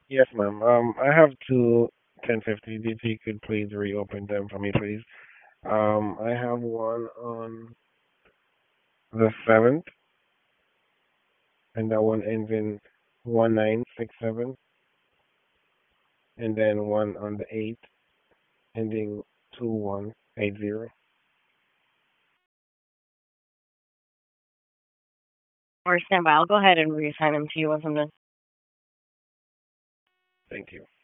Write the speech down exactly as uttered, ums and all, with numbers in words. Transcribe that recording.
Yes, ma'am. Um, I have two ten fifty. If you could please reopen them for me, please. Um, I have one on the seventh, and that one ends in one nine six seven, and then one on the eighth, ending two one eight zero. Or stand by. I'll go ahead and reassign them to you once I'm done. Thank you.